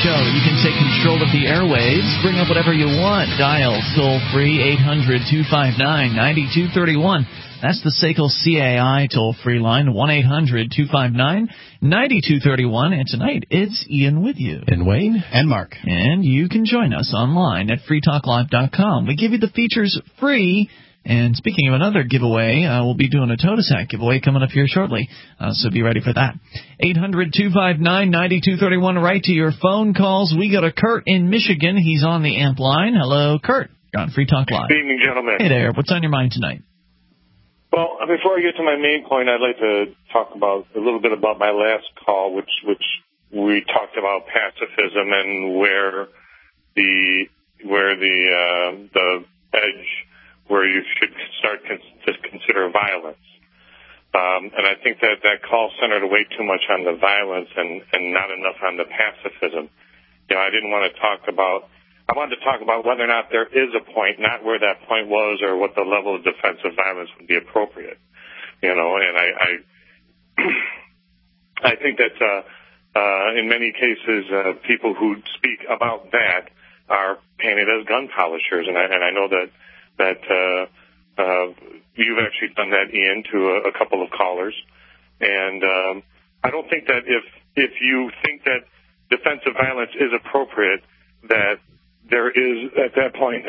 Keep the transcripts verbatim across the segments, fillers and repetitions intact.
show. You can take control of the airwaves, bring up whatever you want. Dial toll-free eight hundred two five nine nine two three one. That's the S A C L C A I toll-free line, one eight hundred two five nine nine two three one. And tonight, it's Ian with you. And Wayne. And Mark. And you can join us online at free talk live dot com. We give you the features free. And speaking of another giveaway, uh, we'll be doing a Totasac giveaway coming up here shortly, uh, so be ready for that. eight hundred two five nine nine two three one, right to your phone calls. We go to Kurt in Michigan. He's on the amp line. Hello, Kurt. You're on Free Talk Live. Good evening, gentlemen. Hey there. What's on your mind tonight? Well, before I get to my main point, I'd like to talk about a little bit about my last call, which which we talked about pacifism and where the where the uh, the edge where you should start con- to consider violence. Um, and I think that that call centered way too much on the violence and, and not enough on the pacifism. You know, I didn't want to talk about, I wanted to talk about whether or not there is a point, not where that point was or what the level of defensive violence would be appropriate. You know, and I, I, I think that, uh, uh, in many cases, uh, people who speak about that are painted as gun polishers. And I, and I know that that uh, uh, you've actually done that, Ian, to a, a couple of callers. And um, I don't think that if if you think that defensive violence is appropriate, that there is, at that point,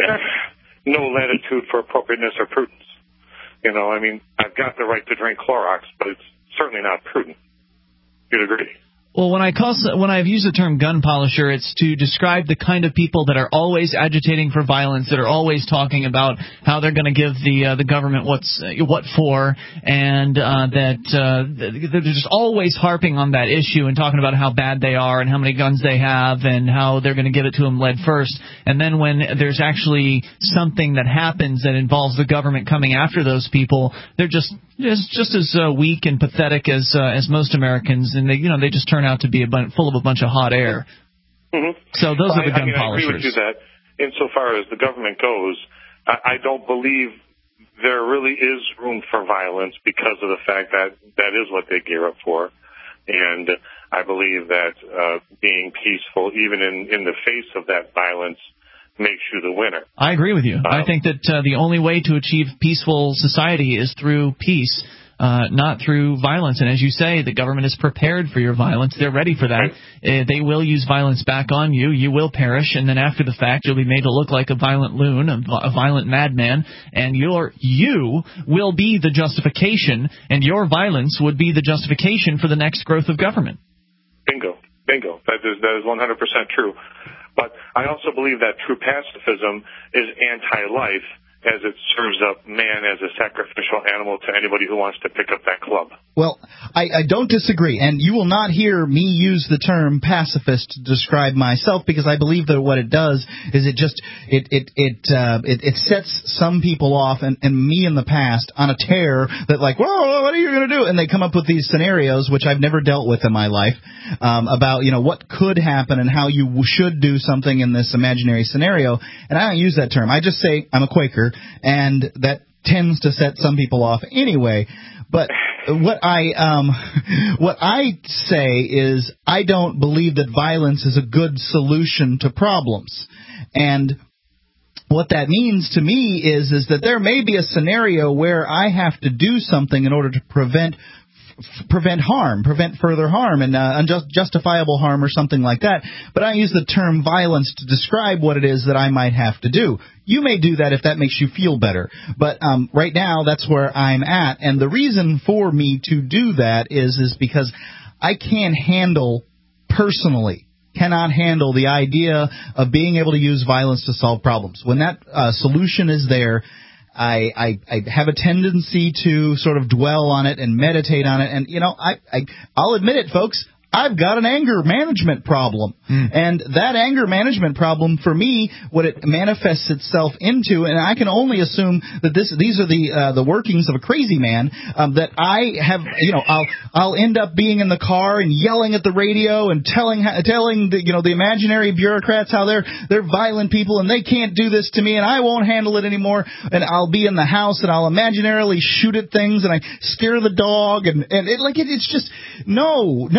no latitude for appropriateness or prudence. You know, I mean, I've got the right to drink Clorox, but it's certainly not prudent. You'd agree? Well, when I call, when I've used the term gun polisher, it's to describe the kind of people that are always agitating for violence, that are always talking about how they're going to give the uh, the government what's uh, what for, and uh, that uh, they're just always harping on that issue and talking about how bad they are and how many guns they have and how they're going to give it to them lead first. And then when there's actually something that happens that involves the government coming after those people, they're just just just as uh, weak and pathetic as uh, as most Americans, and they you know they just turn out to be a bunch, full of a bunch of hot air. Mm-hmm. So those well, are the I, gun I mean, polishers. I agree with you that insofar as the government goes, I, I don't believe there really is room for violence because of the fact that that is what they gear up for. And I believe that uh, being peaceful, even in, in the face of that violence, makes you the winner. I agree with you. Um, I think that uh, the only way to achieve peaceful society is through peace. Uh, not through violence. And as you say, the government is prepared for your violence. They're ready for that. Right. Uh, they will use violence back on you. You will perish, and then after the fact, you'll be made to look like a violent loon, a, a violent madman, and your you will be the justification, and your violence would be the justification for the next growth of government. Bingo. Bingo. That is, that is one hundred percent true. But I also believe that true pacifism is anti-life, as it serves up man as a sacrificial animal to anybody who wants to pick up that club. Well, I, I don't disagree, and you will not hear me use the term pacifist to describe myself, because I believe that what it does is it just it it it uh, it, it sets some people off, and, and me in the past, on a tear that like, whoa, what are you going to do? And they come up with these scenarios which I've never dealt with in my life um, about you know what could happen and how you should do something in this imaginary scenario. And I don't use that term. I just say I'm a Quaker. And that tends to set some people off anyway. But what I um, what I say is I don't believe that violence is a good solution to problems. And what that means to me is is that there may be a scenario where I have to do something in order to prevent f- prevent harm, prevent further harm, and uh, unjustifiable harm or something like that. But I use the term violence to describe what it is that I might have to do. You may do that if that makes you feel better. But um, right now, that's where I'm at. And the reason for me to do that is is because I can't handle personally, cannot handle the idea of being able to use violence to solve problems. When that uh, solution is there, I, I, I have a tendency to sort of dwell on it and meditate on it. And, you know, I, I, I'll admit it, folks. I've got an anger management problem. Mm. And that anger management problem, for me, what it manifests itself into, and I can only assume that this these are the uh, the workings of a crazy man, um, that I have, you know, I'll I'll end up being in the car and yelling at the radio and telling telling the, you know, the imaginary bureaucrats how they're they're violent people and they can't do this to me and I won't handle it anymore. And I'll be in the house and I'll imaginarily shoot at things and I scare the dog and and it, like it, it's just no no.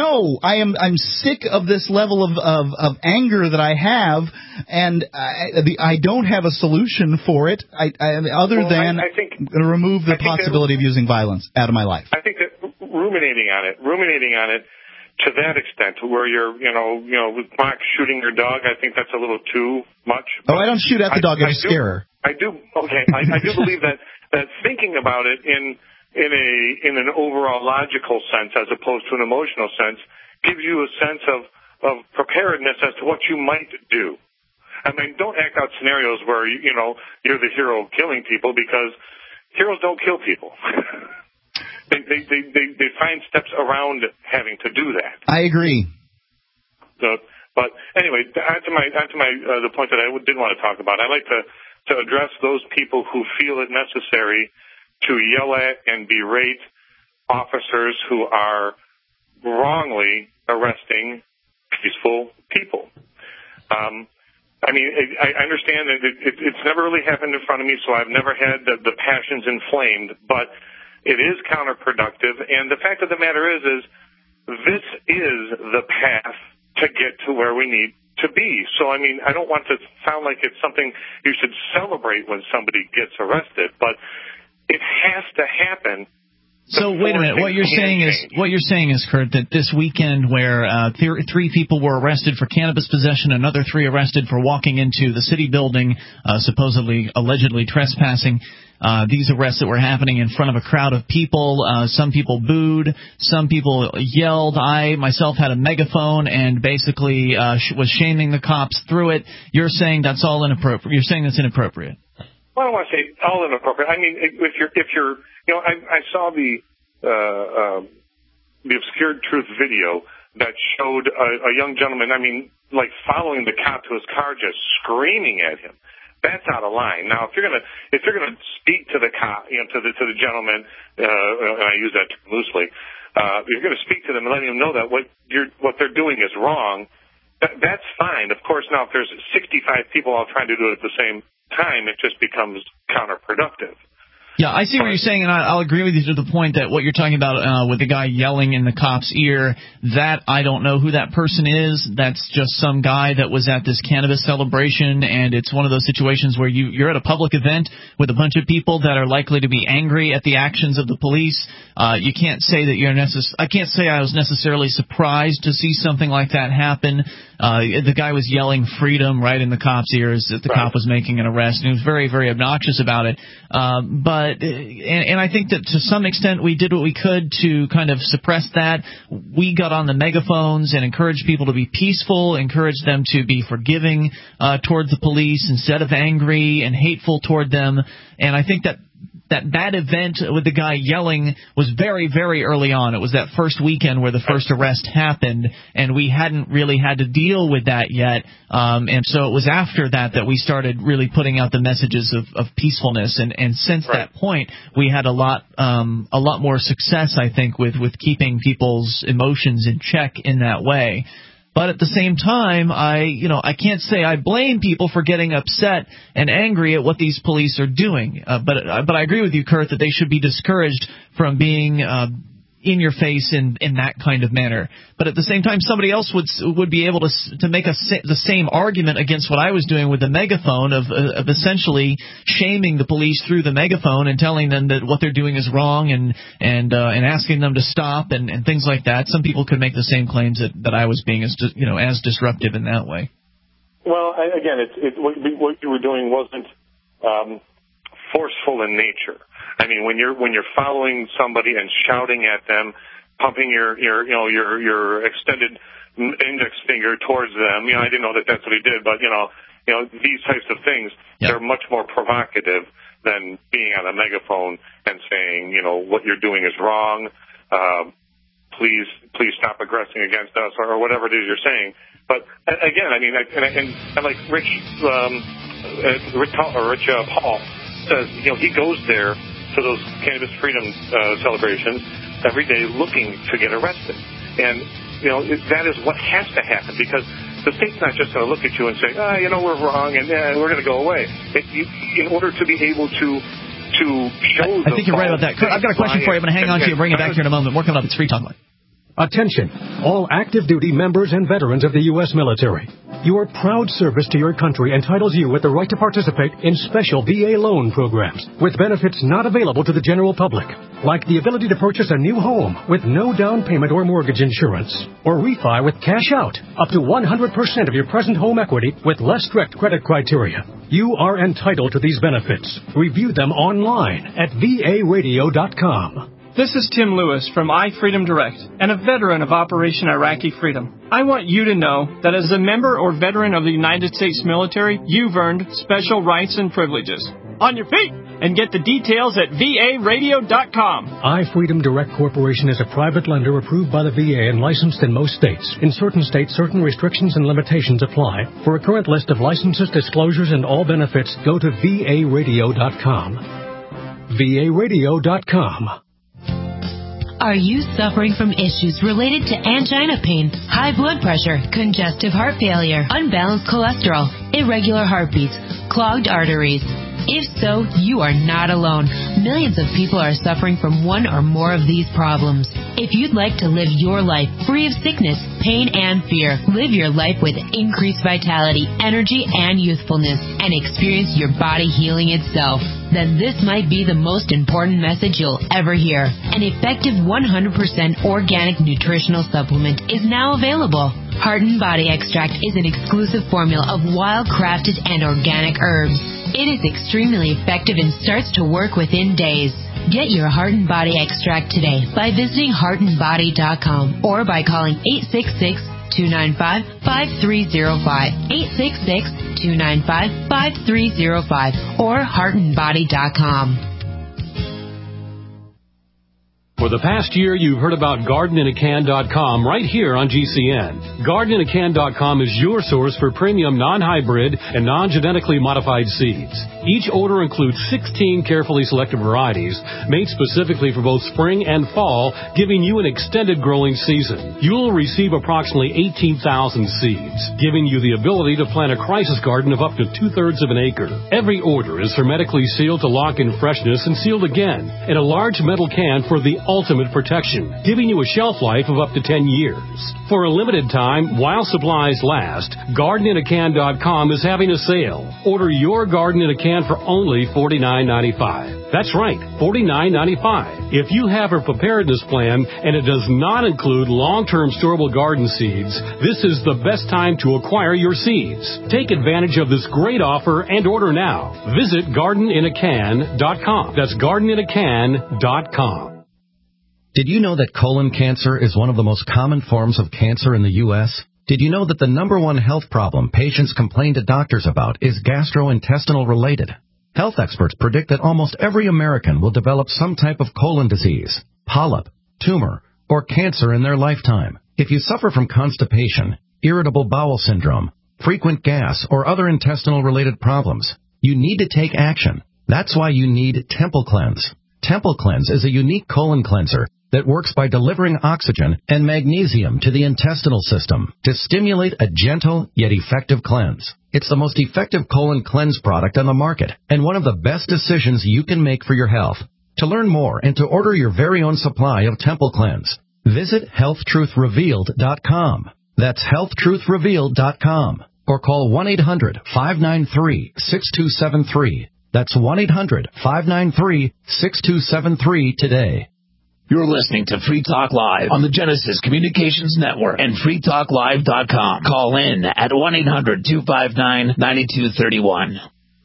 I am I'm sick of this level of of, of anger that I have, and I, the, I don't have a solution for it. I, I other well, than I, I think, remove the possibility that, of using violence out of my life. I think that ruminating on it, ruminating on it to that extent, to where you're, you know, you know, with Mark shooting your dog, I think that's a little too much. Oh, I don't shoot at the dog. I, I just do, scare her. I do. Okay, I, I do believe that that thinking about it in in a in an overall logical sense as opposed to an emotional sense gives you a sense of, of preparedness as to what you might do. I mean, don't act out scenarios where, you know, you're the hero killing people, because heroes don't kill people. they, they, they, they, they find steps around having to do that. I agree. So, but anyway, onto my, onto my, uh, the point that I did want to talk about. I'd like to, to address those people who feel it necessary to yell at and berate officers who are wrongly arresting peaceful people. Um, I mean, I understand that it, it, it's never really happened in front of me, so I've never had the, the passions inflamed, but it is counterproductive. And the fact of the matter is, is this is the path to get to where we need to be. So, I mean, I don't want to sound like it's something you should celebrate when somebody gets arrested, but it has to happen. So wait a minute. What you're saying is what you're saying is, Kurt, that this weekend where uh, th- three people were arrested for cannabis possession, another three arrested for walking into the city building, uh, supposedly, allegedly trespassing. Uh, these arrests that were happening in front of a crowd of people. Uh, some people booed. Some people yelled. I myself had a megaphone and basically uh, sh- was shaming the cops through it. You're saying that's all inappropriate. You're saying that's inappropriate. Well, I don't want to say all inappropriate. I mean, if you're, if you're, you know, I, I saw the, uh, uh, the Obscured Truth video that showed a, a young gentleman, I mean, like following the cop to his car, just screaming at him. That's out of line. Now, if you're gonna, if you're gonna speak to the cop, you know, to the, to the gentleman, uh, and I use that term loosely, uh, if you're gonna speak to them and letting them know that what you're, what they're doing is wrong, that, that's fine. Of course, now if there's sixty-five people all trying to do it at the same time, it just becomes counterproductive. Yeah, I see what you're saying, and I'll agree with you to the point that what you're talking about uh, with the guy yelling in the cop's ear, that I don't know who that person is. That's just some guy that was at this cannabis celebration, and it's one of those situations where you, you're at a public event with a bunch of people that are likely to be angry at the actions of the police. Uh, you can't say that you're necess- I can't say I was necessarily surprised to see something like that happen. Uh, the guy was yelling freedom right in the cop's ears that the right. cop was making an arrest, and he was very, very obnoxious about it. Um, but and, and I think that to some extent we did what we could to kind of suppress that. We got on the megaphones and encouraged people to be peaceful, encouraged them to be forgiving uh, toward the police instead of angry and hateful toward them. And I think that that bad event with the guy yelling was very, very early on. It was that first weekend where the first arrest happened, and we hadn't really had to deal with that yet. Um, and so it was after that that we started really putting out the messages of, of peacefulness. And, and since right. that point, we had a lot, um, a lot more success, I think, with, with keeping people's emotions in check in that way. But at the same time, I, you know, I can't say I blame people for getting upset and angry at what these police are doing. Uh, but, uh, but I agree with you, Kurt, that they should be discouraged from being uh, in your face in, in that kind of manner. But at the same time, somebody else would would be able to to make a, the same argument against what I was doing with the megaphone of, of essentially shaming the police through the megaphone and telling them that what they're doing is wrong and and uh, and asking them to stop and, and things like that. Some people could make the same claims that, that I was being as you know as disruptive in that way. Well, again, it, it, what, what you were doing wasn't um, forceful in nature. I mean, when you're when you're following somebody and shouting at them, pumping your your you know your your extended index finger towards them, you know, I didn't know that that's what he did, but you know, you know, these types of things, yep. they're much more provocative than being on a megaphone and saying, you know, what you're doing is wrong. Uh, please, please stop aggressing against us, or, or whatever it is you're saying. But again, I mean, I, and, and, and like Rich, um, uh, Rich, or Rich uh, Paul says, you know, he goes there to those Cannabis Freedom uh, celebrations every day looking to get arrested. And, you know, it, that is what has to happen, because the state's not just going to look at you and say, ah, you know, we're wrong, and uh, we're going to go away. It, you, in order to be able to to show I, I think you're right about that. I've got a question for you. I'm going to hang on to you and bring it back here in a moment. We're coming up. It's Free Talk Live. Attention, all active duty members and veterans of the U S military. Your proud service to your country entitles you with the right to participate in special V A loan programs with benefits not available to the general public, like the ability to purchase a new home with no down payment or mortgage insurance, or refi with cash out up to one hundred percent of your present home equity with less strict credit criteria. You are entitled to these benefits. Review them online at V A radio dot com. This is Tim Lewis from iFreedom Direct and a veteran of Operation Iraqi Freedom. I want you to know that as a member or veteran of the United States military, you've earned special rights and privileges. On your feet! And get the details at V A radio dot com. iFreedom Direct Corporation is a private lender approved by the V A and licensed in most states. In certain states, certain restrictions and limitations apply. For a current list of licenses, disclosures, and all benefits, go to V A radio dot com. V A radio dot com. Are you suffering from issues related to angina pain, high blood pressure, congestive heart failure, unbalanced cholesterol, irregular heartbeats, clogged arteries? If so, you are not alone. Millions of people are suffering from one or more of these problems. If you'd like to live your life free of sickness, pain, and fear, live your life with increased vitality, energy, and youthfulness, and experience your body healing itself, then this might be the most important message you'll ever hear. An effective one hundred percent organic nutritional supplement is now available. Heart and Body Extract is an exclusive formula of wild-crafted and organic herbs. It is extremely effective and starts to work within days. Get your Heart and Body Extract today by visiting heart and body dot com or by calling eight six six, two nine five, five three zero five, eight six six, two nine five, five three zero five, or heart and body dot com. For the past year, you've heard about garden in a can dot com right here on G C N. garden in a can dot com is your source for premium non-hybrid and non-genetically modified seeds. Each order includes sixteen carefully selected varieties made specifically for both spring and fall, giving you an extended growing season. You'll receive approximately eighteen thousand seeds, giving you the ability to plant a crisis garden of up to two-thirds of an acre. Every order is hermetically sealed to lock in freshness and sealed again in a large metal can for the ultimate protection, giving you a shelf life of up to ten years. For a limited time, while supplies last, garden in a can dot com is having a sale. Order your garden in a can for only forty-nine ninety-five. That's right, forty-nine ninety-five. If you have a preparedness plan and it does not include long-term storable garden seeds, this is the best time to acquire your seeds. Take advantage of this great offer and order now. Visit garden in a can dot com. That's garden in a can dot com. Did you know that colon cancer is one of the most common forms of cancer in the U S? Did you know that the number one health problem patients complain to doctors about is gastrointestinal related? Health experts predict that almost every American will develop some type of colon disease, polyp, tumor, or cancer in their lifetime. If you suffer from constipation, irritable bowel syndrome, frequent gas, or other intestinal related problems, you need to take action. That's why you need Temple Cleanse. Temple Cleanse is a unique colon cleanser that works by delivering oxygen and magnesium to the intestinal system to stimulate a gentle yet effective cleanse. It's the most effective colon cleanse product on the market and one of the best decisions you can make for your health. To learn more and to order your very own supply of Temple Cleanse, visit health truth revealed dot com. That's health truth revealed dot com or call one eight hundred, five nine three, six two seven three. That's one eight hundred, five nine three, six two seven three today. You're listening to Free Talk Live on the Genesis Communications Network and free talk live dot com. Call in at one eight hundred, two five nine, nine two three one.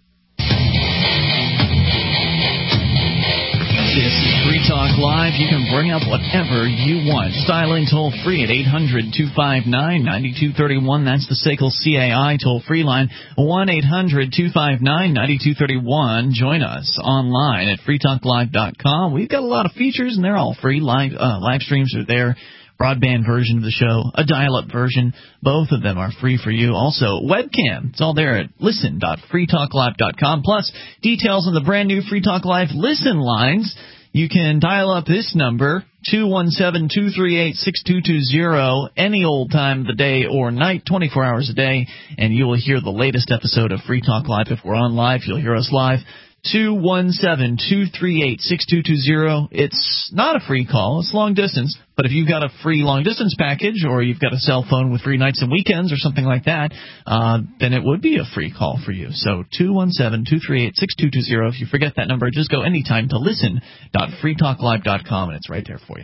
This is Free Talk Live. You can bring up whatever you want. Dial in toll free at eight hundred, two five nine, nine two three one. That's the S A C L C A I toll free line. one eight hundred, two five nine, nine two three one. Join us online at free talk live dot com. We've got a lot of features, and they're all free. Live, uh, live streams are there. Broadband version of the show, a dial-up version. Both of them are free for you. Also, webcam. It's all there at listen dot free talk live dot com. Plus, details on the brand new Free Talk Live listen lines. You can dial up this number, two one seven, two three eight, six two two zero, any old time of the day or night, twenty-four hours a day, and you will hear the latest episode of Free Talk Live. If we're on live, you'll hear us live. two one seven, two three eight, six two two zero. It's not a free call. It's long distance. But if you've got a free long distance package or you've got a cell phone with free nights and weekends or something like that, uh, then it would be a free call for you. So two one seven, two three eight, six two two zero. If you forget that number, just go anytime to listen dot free talk live dot com, and it's right there for you.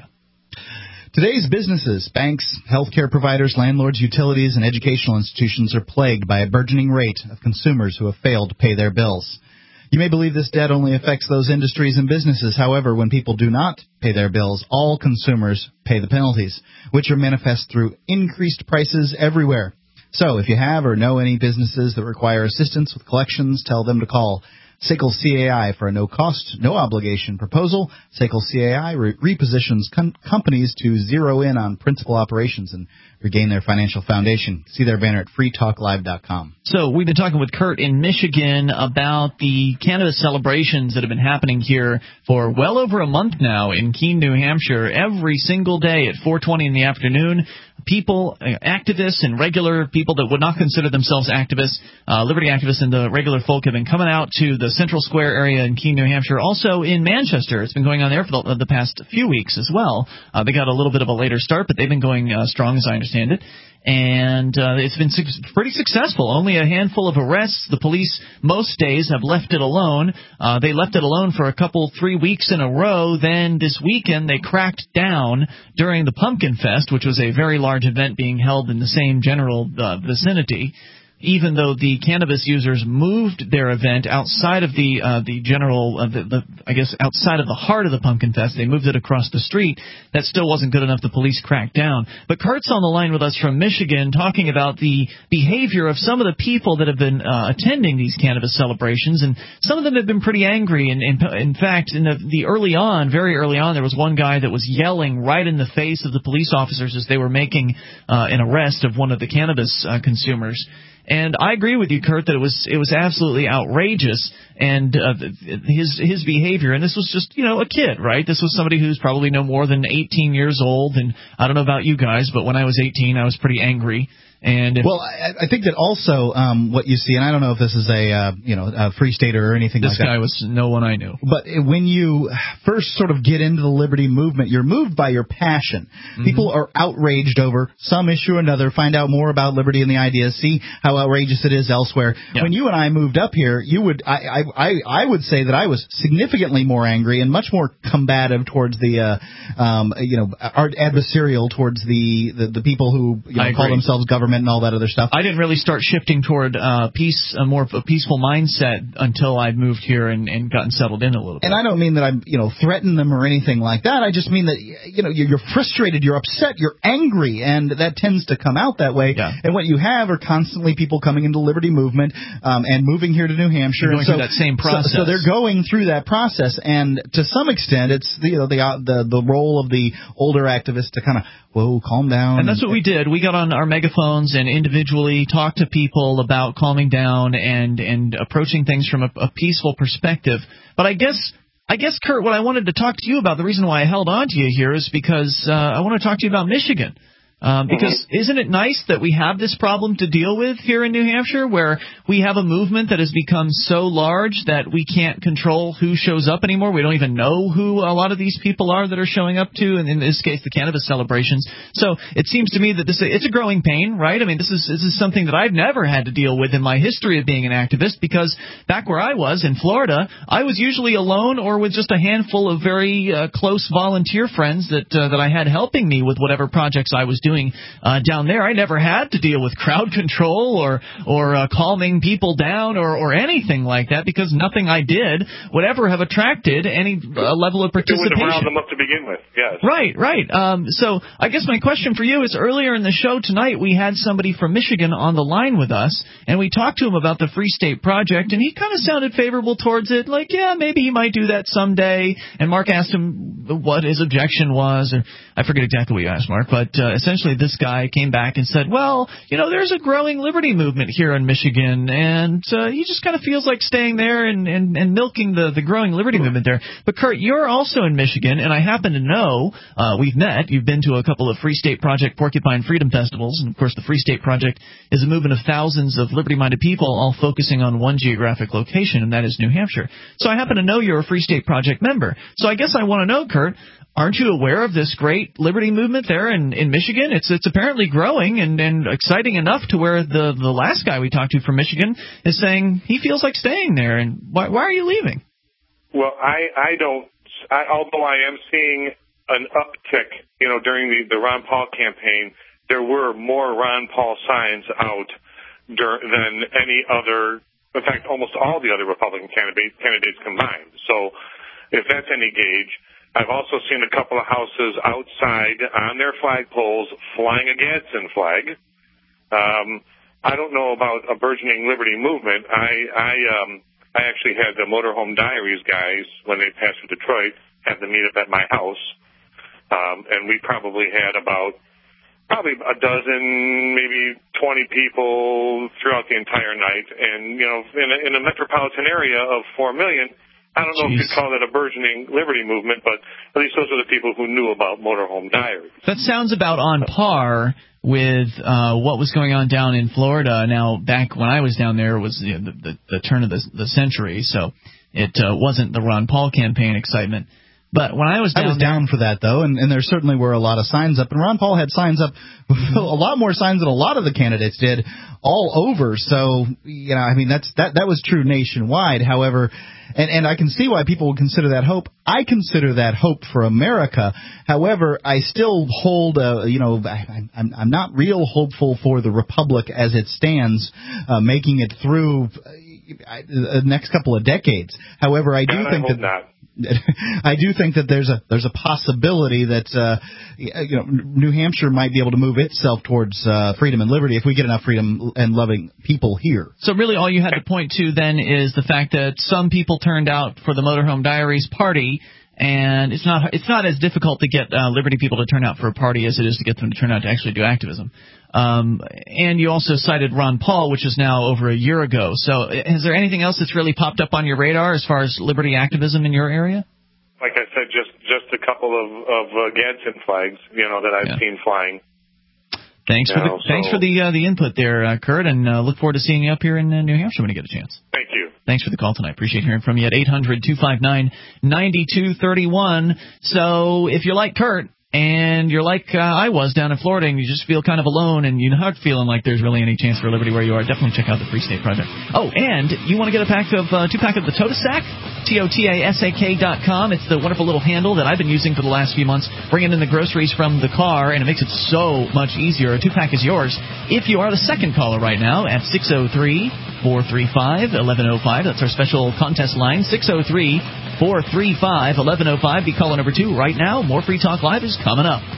Today's businesses, banks, healthcare providers, landlords, utilities, and educational institutions are plagued by a burgeoning rate of consumers who have failed to pay their bills. You may believe this debt only affects those industries and businesses. However, when people do not pay their bills, all consumers pay the penalties, which are manifest through increased prices everywhere. So if you have or know any businesses that require assistance with collections, tell them to call S A C L C A I for a no-cost, no-obligation proposal. S A C L C A I re- repositions com- companies to zero in on principal operations and regain their financial foundation. See their banner at free talk live dot com. So we've been talking with Kurt in Michigan about the cannabis celebrations that have been happening here for well over a month now in Keene, New Hampshire. Every single day at four twenty in the afternoon, people, uh, activists and regular people that would not consider themselves activists, uh, liberty activists and the regular folk have been coming out to the Central Square area in Keene, New Hampshire. Also in Manchester. It's been going on there for the, the past few weeks as well. Uh, they got a little bit of a later start, but they've been going uh, strong as I understand it. And uh, it's been su- pretty successful. Only a handful of arrests. The police most days have left it alone. Uh, they left it alone for a couple, three weeks in a row. Then this weekend they cracked down during the Pumpkin Fest, which was a very large event being held in the same general uh, vicinity. Even though the cannabis users moved their event outside of the uh, the general, uh, the, the I guess outside of the heart of the Pumpkin Fest, they moved it across the street. That still wasn't good enough. The police cracked down. But Kurt's on the line with us from Michigan, talking about the behavior of some of the people that have been uh, attending these cannabis celebrations, and some of them have been pretty angry. And, and in fact, in the, the early on, very early on, there was one guy that was yelling right in the face of the police officers as they were making uh, an arrest of one of the cannabis uh, consumers. And I agree with you, Kurt, that it was it was absolutely outrageous, and uh, his his behavior. And this was just, you know, a kid, right? This was somebody who's probably no more than eighteen years old. And I don't know about you guys, but when I was eighteen, I was pretty angry. And if, well, I, I think that also um, what you see, and I don't know if this is a uh, you know a free stater or anything like that. This guy was no one I knew. But when you first sort of get into the liberty movement, you're moved by your passion. Mm-hmm. People are outraged over some issue or another. Find out more about liberty and the ideas. See how outrageous it is elsewhere. Yeah. When you and I moved up here, you would I, I I would say that I was significantly more angry and much more combative towards the uh, um, you know adversarial towards the the, the people who you know, call themselves government and all that other stuff. I didn't really start shifting toward uh, peace, a more a peaceful mindset until I'd moved here and, and gotten settled in a little bit. And I don't mean that I'm, you know, threaten them or anything like that. I just mean that, you know, you're frustrated, you're upset, you're angry, and that tends to come out that way. Yeah. And what you have are constantly people coming into the liberty movement um, and moving here to New Hampshire. Going and so, through that same process. So, so they're going through that process, and to some extent, it's the you know, the, the the role of the older activists to kind of, whoa, calm down. And that's what we did. We got on our megaphones and individually talked to people about calming down and and approaching things from a, a peaceful perspective. But I guess, I guess, Kurt, what I wanted to talk to you about, the reason why I held on to you here is because uh, I want to talk to you about Michigan. Um, because isn't it nice that we have this problem to deal with here in New Hampshire, where we have a movement that has become so large that we can't control who shows up anymore? We don't even know who a lot of these people are that are showing up to, and in this case, the cannabis celebrations. So it seems to me that this it's a growing pain, right? I mean, this is this is something that I've never had to deal with in my history of being an activist, because back where I was in Florida, I was usually alone or with just a handful of very uh, close volunteer friends that uh, that I had helping me with whatever projects I was doing. doing uh, down there. I never had to deal with crowd control or or uh, calming people down or, or anything like that, because nothing I did would ever have attracted any uh, level of participation. It would have riled them up to begin with, yes. Right, right. Um, so I guess my question for you is, earlier in the show tonight we had somebody from Michigan on the line with us, and we talked to him about the Free State Project, and he kind of sounded favorable towards it, like, yeah, maybe he might do that someday. And Mark asked him what his objection was, or I forget exactly what you asked, Mark, but uh, essentially essentially this guy came back and said, well, you know, there's a growing liberty movement here in Michigan, and uh, he just kind of feels like staying there and, and, and milking the, the growing liberty movement there. But, Kurt, you're also in Michigan, and I happen to know, uh, we've met, you've been to a couple of Free State Project Porcupine Freedom Festivals, and, of course, the Free State Project is a movement of thousands of liberty-minded people all focusing on one geographic location, and that is New Hampshire. So I happen to know you're a Free State Project member. So I guess I want to know, Kurt, aren't you aware of this great liberty movement there in, in Michigan? It's it's apparently growing and, and exciting enough to where the, the last guy we talked to from Michigan is saying he feels like staying there. And why, why are you leaving? Well, I, I don't, I, although I am seeing an uptick, you know, during the, the Ron Paul campaign, there were more Ron Paul signs out dur- than any other, in fact, almost all the other Republican candidate, candidates combined. So if that's any gauge, I've also seen a couple of houses outside on their flagpoles flying a Gadsden flag. Um, I don't know about a burgeoning liberty movement. I, I, um, I actually had the Motorhome Diaries guys, when they passed through Detroit, have them meet up at my house. Um, and we probably had about probably a dozen, maybe twenty people throughout the entire night. And, you know, in a, in a metropolitan area of four million, I don't know Jeez. if you'd call it a burgeoning liberty movement, but at least those are the people who knew about Motorhome Diaries. That sounds about on par with uh, what was going on down in Florida. Now, back when I was down there, it was you know, the, the, the turn of the, the century, so it uh, wasn't the Ron Paul campaign excitement. But when I was down I was there, down for that, though, and, and there certainly were a lot of signs up. And Ron Paul had signs up, a lot more signs than a lot of the candidates did, all over. So, you know, I mean, that's that that was true nationwide. However, and, and I can see why people would consider that hope. I consider that hope for America. However, I still hold, uh, you know, I, I'm, I'm not real hopeful for the Republic as it stands, uh, making it through uh, the next couple of decades. However, I do God, think I hope that. Not. I do think that there's a there's a possibility that uh, you know New Hampshire might be able to move itself towards uh, freedom and liberty if we get enough freedom and loving people here. So really, all you had to point to then is the fact that some people turned out for the Motorhome Diaries party. And it's not it's not as difficult to get uh, Liberty people to turn out for a party as it is to get them to turn out to actually do activism. Um, and you also cited Ron Paul, which is now over a year ago. So is there anything else that's really popped up on your radar as far as liberty activism in your area? Like I said, just just a couple of, of uh, Gadsden flags, you know, that I've yeah. seen flying. Thanks for the, know, so. thanks for the uh, the input there, uh, Kurt, and uh, look forward to seeing you up here in uh, New Hampshire when you get a chance. Thank you. Thanks for the call tonight. Appreciate hearing from you at eight hundred two five nine nine two three one. So if you're like Kurt and you're like uh, I was down in Florida and you just feel kind of alone and you're not feeling like there's really any chance for liberty where you are, definitely check out the Free State Project. Oh, and you want to get a pack of uh, two pack of the Totasak? T O T A S A K dot com. It's the wonderful little handle that I've been using for the last few months, bringing in the groceries from the car, and it makes it so much easier. A two-pack is yours if you are the second caller right now at six oh three, four three five, one one oh five. That's our special contest line, six oh three, four three five, one one oh five. Be caller number two right now. More Free Talk Live is coming up.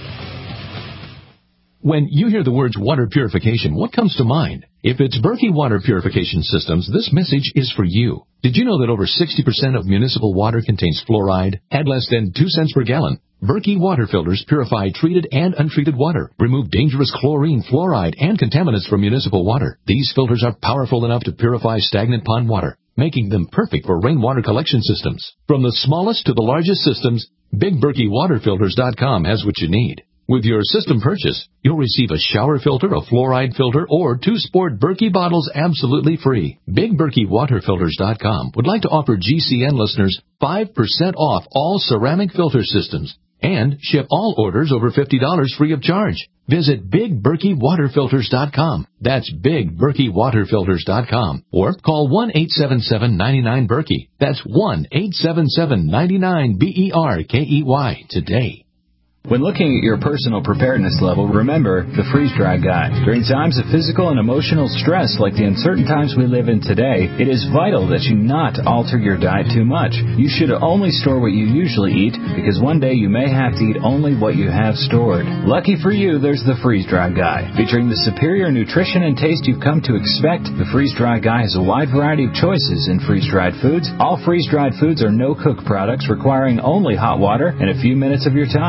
When you hear the words water purification, what comes to mind? If it's Berkey Water Purification Systems, this message is for you. Did you know that over sixty percent of municipal water contains fluoride at less than two cents per gallon? Berkey water filters purify treated and untreated water, remove dangerous chlorine, fluoride, and contaminants from municipal water. These filters are powerful enough to purify stagnant pond water, making them perfect for rainwater collection systems. From the smallest to the largest systems, Big Berkey Water Filters dot com has what you need. With your system purchase, you'll receive a shower filter, a fluoride filter, or two sport Berkey bottles absolutely free. Big Berkey Water Filters dot com would like to offer G C N listeners five percent off all ceramic filter systems and ship all orders over fifty dollars free of charge. Visit Big Berkey Water Filters dot com. That's Big Berkey Water Filters dot com. Or call one eight seven seven, nine nine, Berkey. That's one eight seven seven, nine nine, B E R K E Y today. When looking at your personal preparedness level, remember the freeze-dried guide. During times of physical and emotional stress like the uncertain times we live in today, it is vital that you not alter your diet too much. You should only store what you usually eat because one day you may have to eat only what you have stored. Lucky for you, there's the freeze-dried guide. Featuring the superior nutrition and taste you've come to expect, the freeze-dried guide has a wide variety of choices in freeze-dried foods. All freeze-dried foods are no-cook products requiring only hot water and a few minutes of your time. The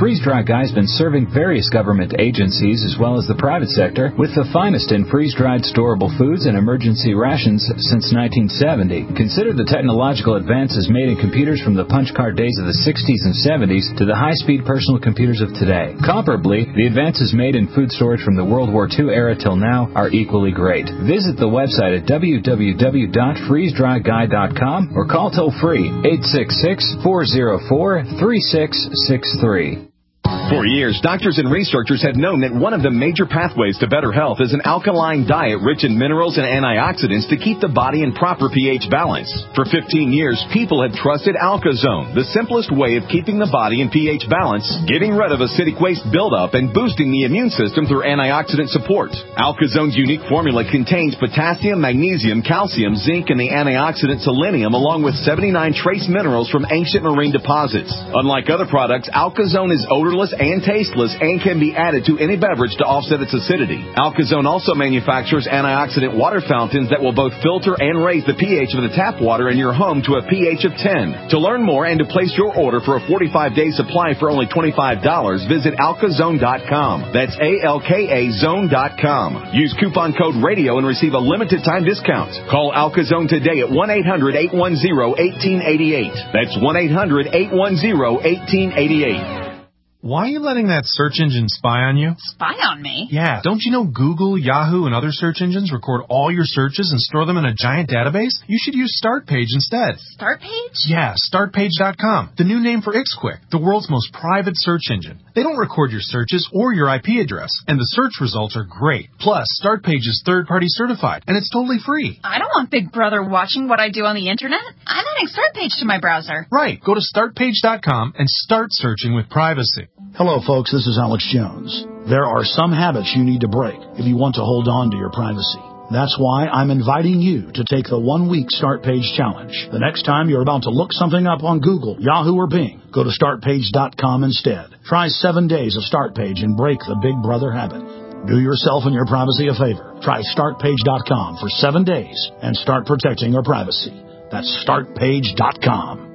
Freeze-Dry Guy's been serving various government agencies as well as the private sector with the finest in freeze-dried storable foods and emergency rations since nineteen seventy. Consider the technological advances made in computers from the punch card days of the sixties and seventies to the high-speed personal computers of today. Comparably, the advances made in food storage from the World War Two era till now are equally great. Visit the website at w w w dot freeze dry guy dot com or call toll-free eight six six, four zero four, three six six three. For years, doctors and researchers have known that one of the major pathways to better health is an alkaline diet rich in minerals and antioxidants to keep the body in proper pH balance. For fifteen years, people have trusted AlkaZone, the simplest way of keeping the body in pH balance, getting rid of acidic waste buildup, and boosting the immune system through antioxidant support. AlkaZone's unique formula contains potassium, magnesium, calcium, zinc, and the antioxidant selenium, along with seventy-nine trace minerals from ancient marine deposits. Unlike other products, AlkaZone is odorless and tasteless and can be added to any beverage to offset its acidity. AlkaZone also manufactures antioxidant water fountains that will both filter and raise the pH of the tap water in your home to a pH of ten. To learn more and to place your order for a forty-five day supply for only twenty-five dollars, visit alkazone dot com. That's A L K A zone dot com. Use coupon code radio and receive a limited time discount. Call AlkaZone today at one eight hundred, eight one zero, one eight eight eight. That's one eight hundred, eight one zero, one eight eight eight. Why are you letting that search engine spy on you? Spy on me? Yeah. Don't you know Google, Yahoo, and other search engines record all your searches and store them in a giant database? You should use StartPage instead. StartPage? Yeah, start page dot com. The new name for IxQuick, the world's most private search engine. They don't record your searches or your I P address, and the search results are great. Plus, StartPage is third-party certified, and it's totally free. I don't want Big Brother watching what I do on the internet. I'm adding StartPage to my browser. Right. Go to start page dot com and start searching with privacy. Hello, folks. This is Alex Jones. There are some habits you need to break if you want to hold on to your privacy. That's why I'm inviting you to take the one-week Start Page Challenge. The next time you're about to look something up on Google, Yahoo, or Bing, go to start page dot com instead. Try seven days of StartPage and break the Big Brother habit. Do yourself and your privacy a favor. Try start page dot com for seven days and start protecting your privacy. That's start page dot com.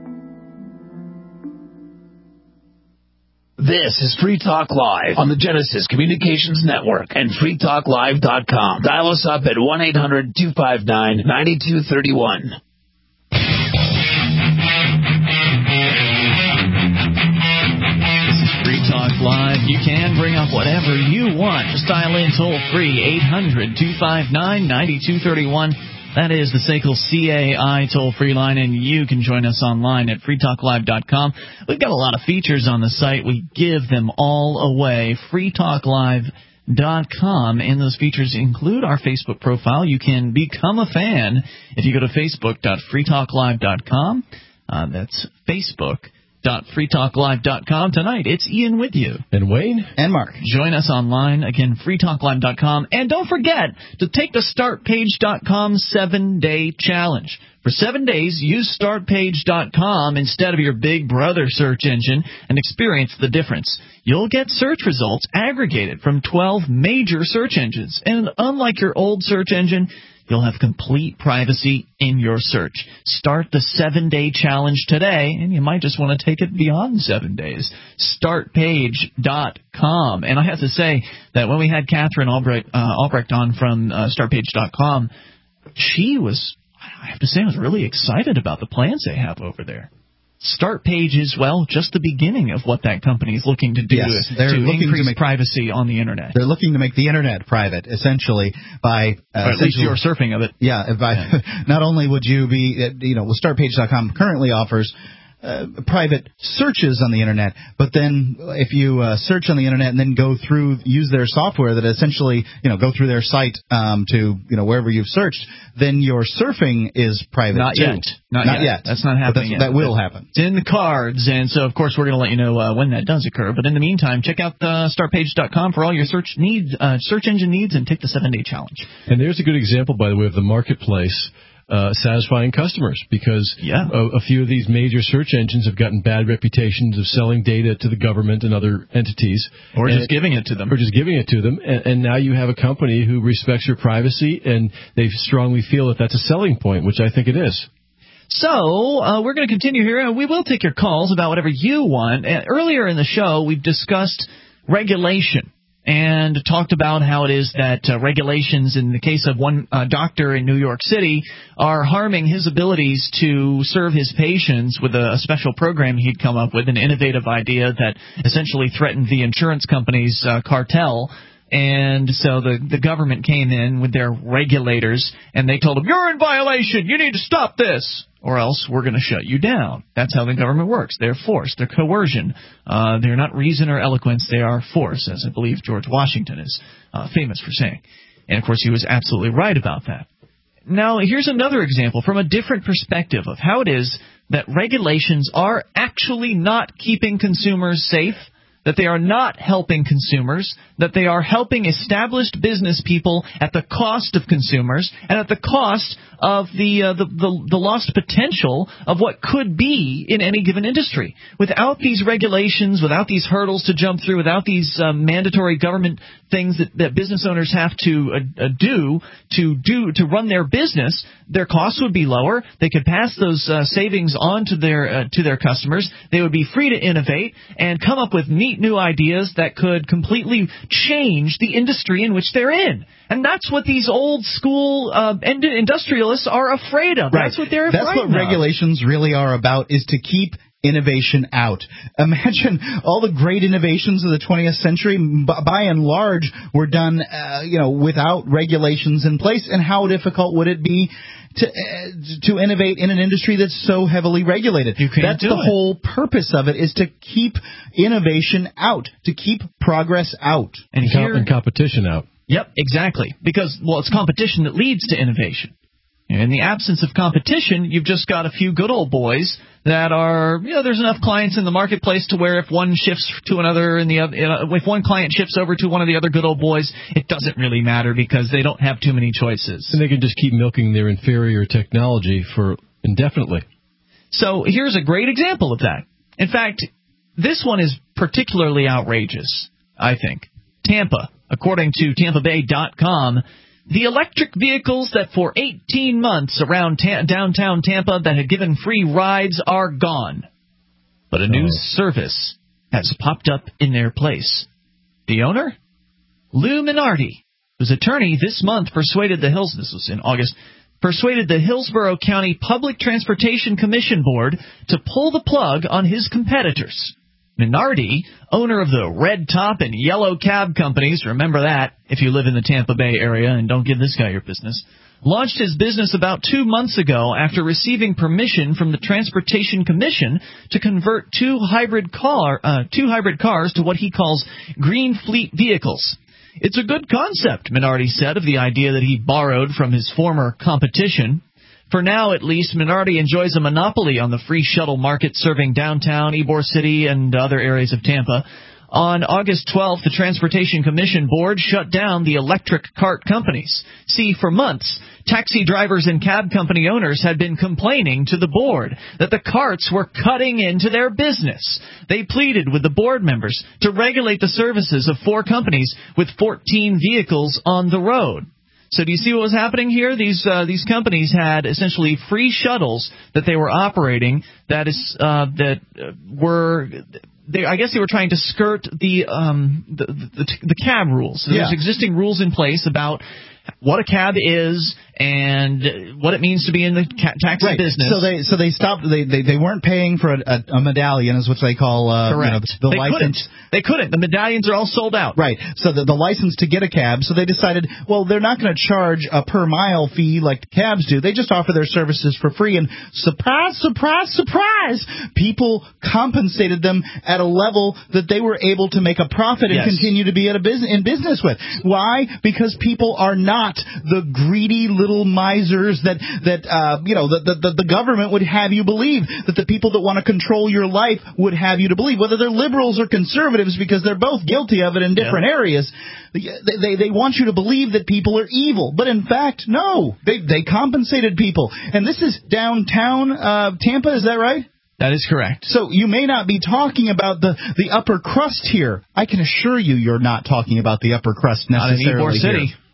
This is Free Talk Live on the Genesis Communications Network and free talk live dot com. Dial us up at one eight hundred, two five nine, nine two three one. This is Free Talk Live. You can bring up whatever you want. Just dial in toll free, eight hundred, two five nine, nine two three one. That is the S A C L C A I toll-free line, and you can join us online at free talk live dot com. We've got a lot of features on the site. We give them all away. free talk live dot com, and those features include our Facebook profile. You can become a fan if you go to facebook dot free talk live dot com. Uh, that's Facebook. dot free talk live dot com. Tonight, it's Ian with you. And Wayne. And Mark. Join us online, again, free talk live dot com. And don't forget to take the start page dot com seven-day challenge. For seven days, use start page dot com instead of your Big Brother search engine and experience the difference. You'll get search results aggregated from twelve major search engines. And unlike your old search engine, you'll have complete privacy in your search. Start the seven-day challenge today, and you might just want to take it beyond seven days. start page dot com. And I have to say that when we had Catherine Albrecht, uh, Albrecht on from uh, start page dot com, she was, I have to say, I was really excited about the plans they have over there. StartPage is, well, just the beginning of what that company is looking to do yes, they're to looking increase to make, privacy on the Internet. They're looking to make the Internet private, essentially, by... Uh, or at least your surfing of it. Yeah, by, yeah. Not only would you be, you know, well, start page dot com currently offers Uh, private searches on the Internet, but then if you uh, search on the Internet and then go through, use their software that essentially, you know, go through their site um, to, you know, wherever you've searched, then your surfing is private Not too. yet. Not, Not yet. yet. That's not happening yet. That will happen. It's in the cards, and so, of course, we're going to let you know uh, when that does occur. But in the meantime, check out uh, start page dot com for all your search needs, uh, search engine needs, and take the seven-day challenge. And there's a good example, by the way, of the marketplace Uh, satisfying customers, because yeah. a, a few of these major search engines have gotten bad reputations of selling data to the government and other entities. Or and just giving it to them. Or just giving it to them. And, and now you have a company who respects your privacy, and they strongly feel that that's a selling point, which I think it is. So uh, we're going to continue here, and we will take your calls about whatever you want. Uh, earlier in the show, we've discussed regulation and talked about how it is that uh, regulations, in the case of one uh, doctor in New York City, are harming his abilities to serve his patients with a, a special program he'd come up with, an innovative idea that essentially threatened the insurance company's uh, cartel. And so the, the government came in with their regulators, and they told him, you're in violation, you need to stop this, or else we're going to shut you down. That's how the government works. They're force. They're coercion. Uh, they're not reason or eloquence. They are force, as I believe George Washington is uh, famous for saying. And, of course, he was absolutely right about that. Now, here's another example from a different perspective of how it is that regulations are actually not keeping consumers safe, that they are not helping consumers, that they are helping established business people at the cost of consumers and at the cost of the, uh, the, the, the lost potential of what could be in any given industry. Without these regulations, without these hurdles to jump through, without these uh, mandatory government things that, that business owners have to uh, uh, do to do to run their business, their costs would be lower. They could pass those uh, savings on to their uh, to their customers. They would be free to innovate and come up with neat new ideas that could completely change the industry in which they're in. And that's what these old school uh, industrialists are afraid of. Right. That's what they're afraid of. That's what regulations really are about, is to keep innovation out. Imagine all the great innovations of the twentieth century, by and large, were done, uh, you know, without regulations in place. And how difficult would it be to uh, to innovate in an industry that's so heavily regulated? You can't That's do the it. whole purpose of it, is to keep innovation out, to keep progress out, and, and, here, and competition out. Yep, exactly. Because, well, it's competition that leads to innovation. In the absence of competition, you've just got a few good old boys that are, you know, there's enough clients in the marketplace to where if one shifts to another, and the other, if one client shifts over to one of the other good old boys, it doesn't really matter because they don't have too many choices. And they can just keep milking their inferior technology for indefinitely. So here's a great example of that. In fact, this one is particularly outrageous, I think. Tampa, according to Tampa Bay dot com, the electric vehicles that for eighteen months around ta- downtown Tampa that had given free rides are gone. But a new oh. service has popped up in their place. The owner? Lou Minardi, whose attorney this month persuaded the Hills, this was in August, persuaded the Hillsborough County Public Transportation Commission Board to pull the plug on his competitors. Minardi, owner of the Red Top and Yellow Cab companies, remember that if you live in the Tampa Bay area and don't give this guy your business, launched his business about two months ago after receiving permission from the Transportation Commission to convert two hybrid car, uh, two hybrid cars to what he calls green fleet vehicles. It's a good concept, Minardi said of the idea that he borrowed from his former competition. For now, at least, Minardi enjoys a monopoly on the free shuttle market serving downtown, Ybor City, and other areas of Tampa. On August twelfth, the Transportation Commission Board shut down the electric cart companies. See, for months, taxi drivers and cab company owners had been complaining to the board that the carts were cutting into their business. They pleaded with the board members to regulate the services of four companies with fourteen vehicles on the road. So do you see what was happening here? These uh, these companies had essentially free shuttles that they were operating that is uh, that were they, I guess they were trying to skirt the um, the, the, the cab rules. So yeah. There's existing rules in place about what a cab is and what it means to be in the ca- taxi right. business. So they so they stopped. They they, they weren't paying for a, a, a medallion, is what they call uh, correct. You know, the, the they license. Couldn't. They couldn't. The medallions are all sold out. Right. So the, the license to get a cab. So they decided, well, they're not going to charge a per mile fee like the cabs do. They just offer their services for free. And surprise, surprise, surprise! People compensated them at a level that they were able to make a profit and yes. continue to be at a business in business with. Why? Because people are not the greedy little misers that that uh, you know the, the the government would have you believe, that the people that want to control your life would have you to believe, whether they're liberals or conservatives, because they're both guilty of it in different yeah. areas. They, they they want you to believe that people are evil, but in fact, no, they they compensated people, and this is downtown uh, Tampa. Is that right? That is correct. So you may not be talking about the, the upper crust here. I can assure you, you're not talking about the upper crust necessarily. Not in Ybor City. Here.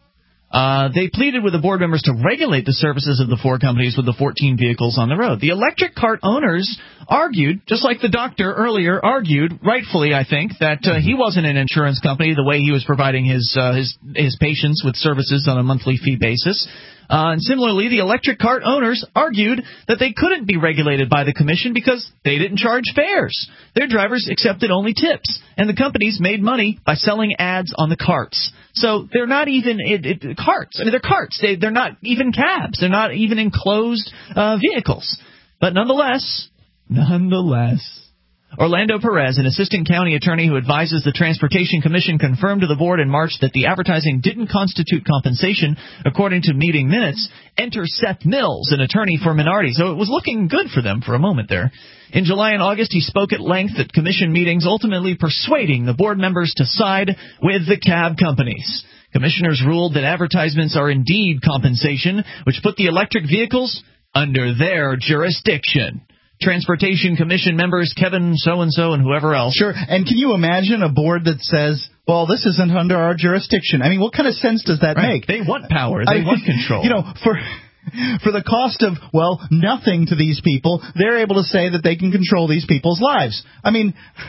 Uh, they pleaded with the board members to regulate the services of the four companies with the fourteen vehicles on the road. The electric cart owners argued, just like the doctor earlier argued, rightfully I think, that uh, he wasn't an insurance company the way he was providing his, uh, his, his patients with services on a monthly fee basis. Uh, and similarly, the electric cart owners argued that they couldn't be regulated by the commission because they didn't charge fares. Their drivers accepted only tips, and the companies made money by selling ads on the carts. So they're not even it, it, carts. I mean, they're carts. They, they're not even cabs. They're not even enclosed uh, vehicles. But nonetheless, nonetheless... Orlando Perez, an assistant county attorney who advises the Transportation Commission, confirmed to the board in March that the advertising didn't constitute compensation, according to meeting minutes. Enter Seth Mills, an attorney for Minardi. So it was looking good for them for a moment there. In July and August, he spoke at length at commission meetings, ultimately persuading the board members to side with the cab companies. Commissioners ruled that advertisements are indeed compensation, which put the electric vehicles under their jurisdiction. Transportation Commission members Kevin so-and-so and whoever else. Sure. And can you imagine a board that says, well, this isn't under our jurisdiction? I mean, what kind of sense does that right. make? They want power. They I, want control. You know, for... For the cost of, well, nothing to these people, they're able to say that they can control these people's lives. I mean,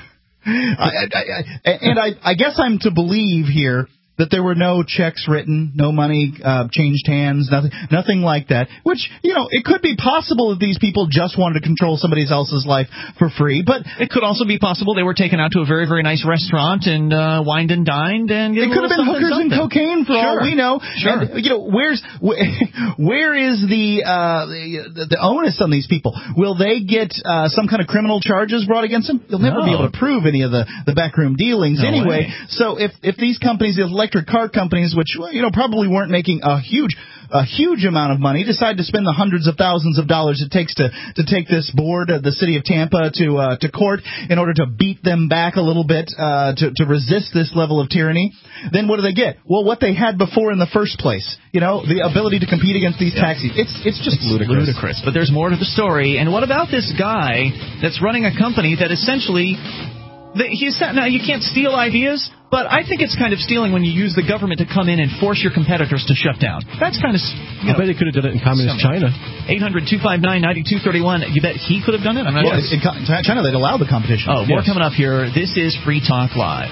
I, I, I, and I, I guess I'm to believe here that there were no checks written, no money uh, changed hands, nothing nothing like that, which, you know, it could be possible that these people just wanted to control somebody else's life for free, but it could also be possible they were taken out to a very, very nice restaurant and uh, wined and dined. And it could have been hookers and cocaine for sure. all we know. Sure. And, you know, where's where is the, uh, the the onus on these people? Will they get uh, some kind of criminal charges brought against them? You'll never no. be able to prove any of the, the backroom dealings no anyway. Way. So if, if these companies, the electric car companies, which, you know, probably weren't making a huge a huge amount of money, decide to spend the hundreds of thousands of dollars it takes to, to take this board, uh, the city of Tampa, to uh, to court in order to beat them back a little bit, uh, to, to resist this level of tyranny, then what do they get? Well, what they had before in the first place, you know, the ability to compete against these yeah. taxis. It's it's just it's ludicrous. ludicrous. But there's more to the story. And what about this guy that's running a company that essentially... He's not, now, you can't steal ideas, but I think it's kind of stealing when you use the government to come in and force your competitors to shut down. That's kind of... You know, I bet they could have done it in communist China. eight hundred two five nine nine two three one. You bet he could have done it? I'm not well, sure. In China, they'd allow the competition. Oh, more yes. coming up here. This is Free Talk Live.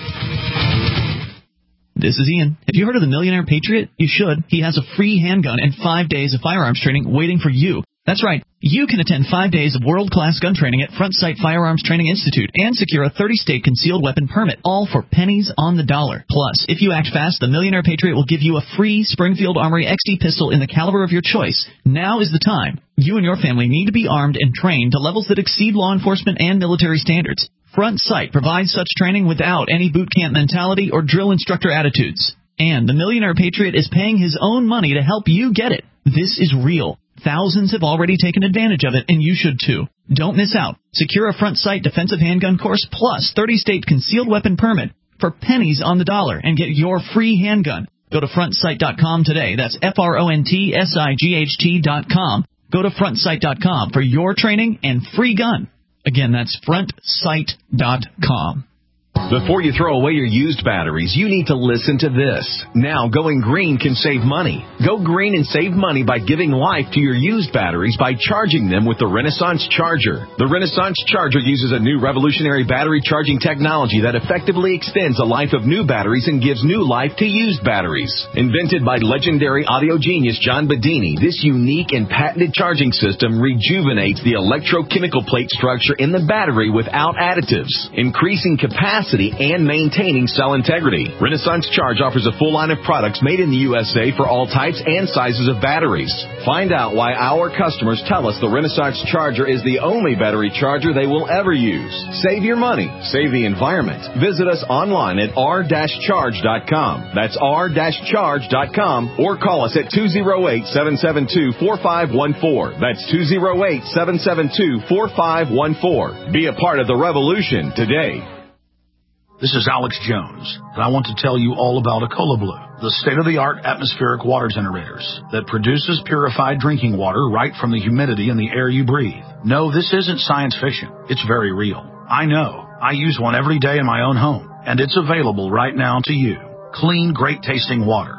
This is Ian. Have you heard of the Millionaire Patriot? You should. He has a free handgun and five days of firearms training waiting for you. That's right. You can attend five days of world-class gun training at Front Sight Firearms Training Institute and secure a thirty-state concealed weapon permit, all for pennies on the dollar. Plus, if you act fast, the Millionaire Patriot will give you a free Springfield Armory X D pistol in the caliber of your choice. Now is the time. You and your family need to be armed and trained to levels that exceed law enforcement and military standards. Front Sight provides such training without any boot camp mentality or drill instructor attitudes. And the Millionaire Patriot is paying his own money to help you get it. This is real. Thousands have already taken advantage of it, and you should too. Don't miss out. Secure a Front Sight defensive handgun course plus thirty-state concealed weapon permit for pennies on the dollar and get your free handgun. Go to front sight dot com today. That's F R O N T S I G H T dot com. Go to front sight dot com for your training and free gun. Again, that's front sight dot com. Before you throw away your used batteries, you need to listen to this. Now, going green can save money. Go green and save money by giving life to your used batteries by charging them with the Renaissance Charger. The Renaissance Charger uses a new revolutionary battery charging technology that effectively extends the life of new batteries and gives new life to used batteries. Invented by legendary audio genius John Bedini, this unique and patented charging system rejuvenates the electrochemical plate structure in the battery without additives, increasing capacity and maintaining cell integrity. Renaissance Charge offers a full line of products made in the U S A for all types and sizes of batteries. Find out why our customers tell us the Renaissance Charger is the only battery charger they will ever use. Save your money. Save the environment. Visit us online at r dash charge dot com. That's r dash charge dot com or call us at two oh eight, seven seven two, four five one four. That's two oh eight, seven seven two, four five one four. Be a part of the revolution today. This is Alex Jones, and I want to tell you all about Ecola Blue, the state-of-the-art atmospheric water generators that produces purified drinking water right from the humidity in the air you breathe. No, this isn't science fiction. It's very real. I know. I use one every day in my own home, and it's available right now to you. Clean, great-tasting water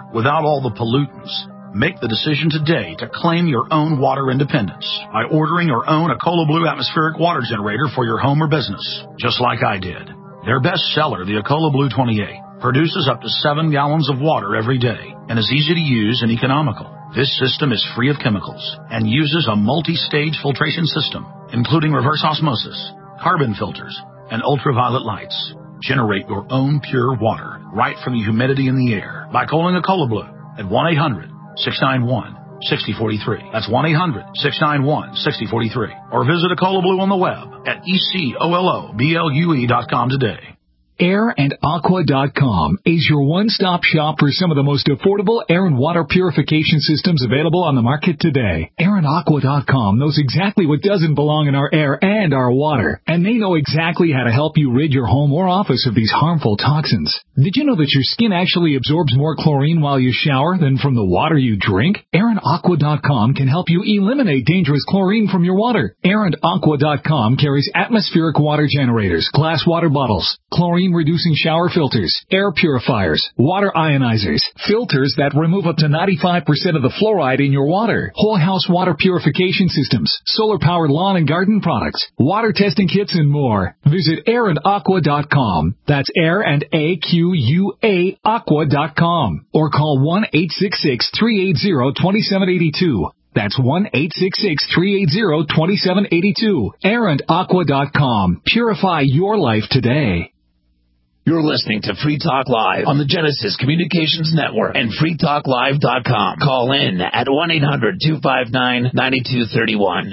without all the pollutants. Make the decision today to claim your own water independence by ordering or own a Ecola Blue atmospheric water generator for your home or business, just like I did. Their best seller, the Ecola Blue twenty-eight, produces up to seven gallons of water every day and is easy to use and economical. This system is free of chemicals and uses a multi-stage filtration system, including reverse osmosis, carbon filters, and ultraviolet lights. Generate your own pure water right from the humidity in the air by calling Ecola Blue at one eight hundred six nine one six zero four three. That's one eight hundred six nine one six zero four three. Or visit Ecola Blue on the web at E C O L O B L U E dot com today. air and aqua dot com is your one-stop shop for some of the most affordable air and water purification systems available on the market today. air and aqua dot com knows exactly what doesn't belong in our air and our water, and they know exactly how to help you rid your home or office of these harmful toxins. Did you know that your skin actually absorbs more chlorine while you shower than from the water you drink? air and aqua dot com can help you eliminate dangerous chlorine from your water. air and aqua dot com carries atmospheric water generators, glass water bottles, chlorine reducing shower filters, air purifiers, water ionizers, filters that remove up to ninety-five percent of the fluoride in your water, whole house water purification systems, solar powered lawn and garden products, water testing kits, and more. Visit air and aqua dot com. That's air and A Q U A aqua dot com. Or call one eight six six three eight zero two seven eight two. That's one eight six six three eight zero two seven eight two. air and aqua dot com. Purify your life today. You're listening to Free Talk Live on the Genesis Communications Network and free talk live dot com. Call in at one eight hundred two five nine nine two three one.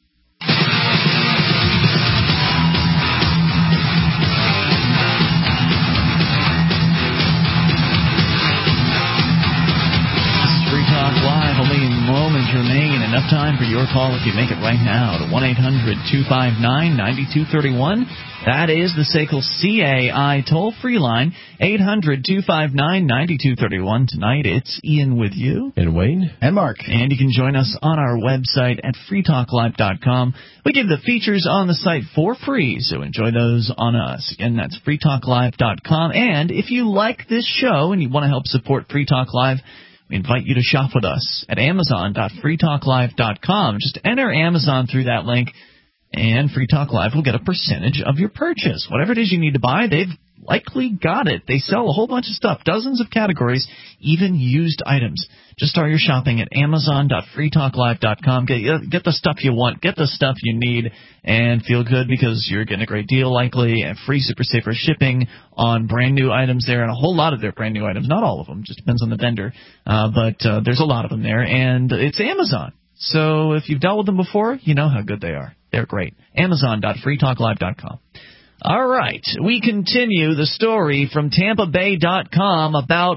Free Talk Live, only moments remain. Enough time for your call if you make it right now to one eight hundred two five nine nine two three one. That is the S A C L C A I toll-free line, eight hundred two five nine nine two three one. Tonight, it's Ian with you. And Wayne. And Mark. And you can join us on our website at free talk live dot com. We give the features on the site for free, so enjoy those on us. Again, that's free talk live dot com. And if you like this show and you want to help support Free Talk Live, we invite you to shop with us at amazon dot free talk live dot com. Just enter Amazon through that link, and Free Talk Live will get a percentage of your purchase. Whatever it is you need to buy, they've likely got it. They sell a whole bunch of stuff, dozens of categories, even used items. Just start your shopping at amazon dot free talk live dot com. Get, get the stuff you want, get the stuff you need, and feel good because you're getting a great deal likely, and free super safer shipping on brand new items there, and a whole lot of their brand new items. Not all of them, just depends on the vendor, uh, but uh, there's a lot of them there, and it's Amazon. So if you've dealt with them before, you know how good they are. They're great. amazon dot free talk live dot com. All right, we continue the story from Tampa Bay dot com about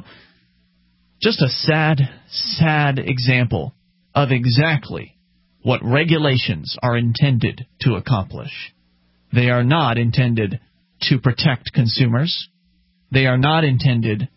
just a sad, sad example of exactly what regulations are intended to accomplish. They are not intended to protect consumers. They are not intended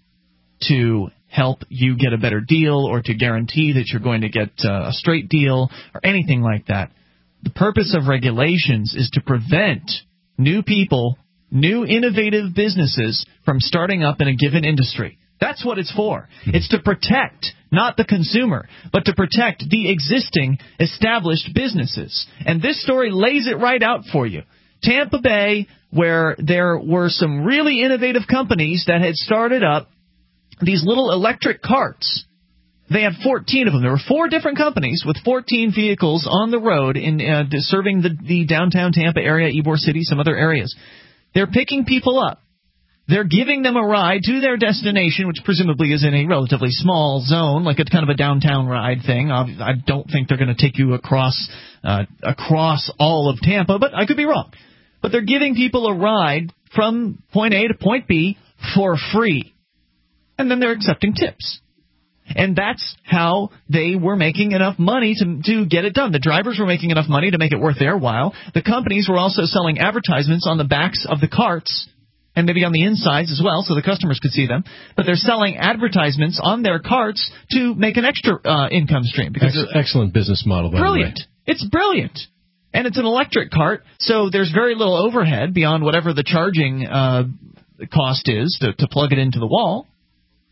to help you get a better deal or to guarantee that you're going to get uh, a straight deal or anything like that. The purpose of regulations is to prevent new people, new innovative businesses from starting up in a given industry. That's what it's for. It's to protect not the consumer, but to protect the existing established businesses. And this story lays it right out for you. Tampa Bay, where there were some really innovative companies that had started up these little electric carts. They had fourteen of them. There were four different companies with fourteen vehicles on the road in uh, serving the, the downtown Tampa area, Ybor City, some other areas. They're picking people up. They're giving them a ride to their destination, which presumably is in a relatively small zone, like it's kind of a downtown ride thing. I don't think they're going to take you across uh, across all of Tampa, but I could be wrong. But they're giving people a ride from point A to point B for free. And then they're accepting tips. And that's how they were making enough money to to get it done. The drivers were making enough money to make it worth their while. The companies were also selling advertisements on the backs of the carts and maybe on the insides as well so the customers could see them. But they're selling advertisements on their carts to make an extra uh, income stream. Because Ex- excellent business model, by brilliant. the way. It's brilliant. And it's an electric cart, so there's very little overhead beyond whatever the charging uh, cost is to, to plug it into the wall.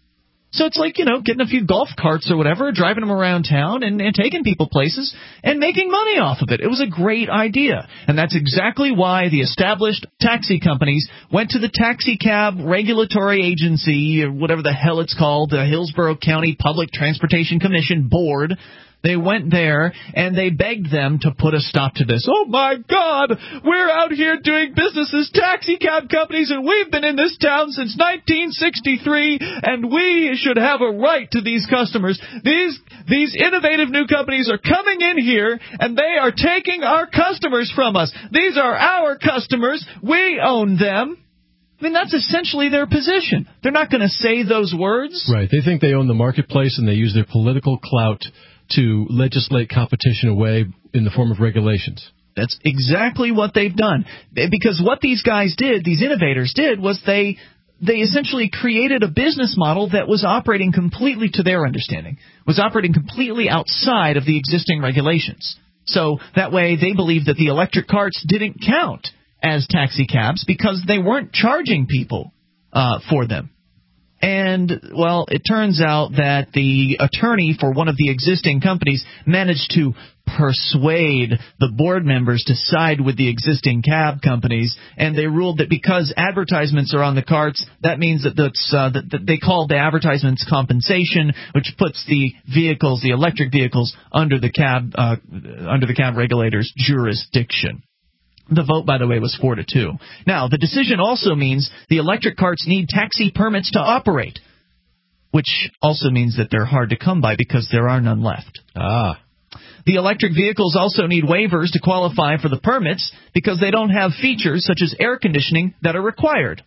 So it's like, you know, getting a few golf carts or whatever, driving them around town and, and taking people places and making money off of it. It was a great idea. And that's exactly why the established taxi companies went to the Taxi Cab Regulatory Agency, or whatever the hell it's called, the Hillsborough County Public Transportation Commission Board. They went there, and they begged them to put a stop to this. Oh, my God, we're out here doing business as taxi cab companies, and we've been in this town since nineteen sixty-three, and we should have a right to these customers. These these innovative new companies are coming in here, and they are taking our customers from us. These are our customers. We own them. I mean, that's essentially their position. They're not going to say those words. Right. They think they own the marketplace, and they use their political clout to legislate competition away in the form of regulations. That's exactly what they've done. Because what these guys did, these innovators did, was they they essentially created a business model that was operating completely, to their understanding, was operating completely outside of the existing regulations. So that way they believed that the electric carts didn't count as taxi cabs because they weren't charging people uh, for them. And, well, it turns out that the attorney for one of the existing companies managed to persuade the board members to side with the existing cab companies, and they ruled that because advertisements are on the carts, that means that, that's, uh, that, that they called the advertisements compensation, which puts the vehicles, the electric vehicles, under the cab, uh, under the cab regulators' jurisdiction. The vote, by the way, was four to two. Now, the decision also means the electric carts need taxi permits to operate, which also means that they're hard to come by because there are none left. Ah. The electric vehicles also need waivers to qualify for the permits because they don't have features such as air conditioning that are required.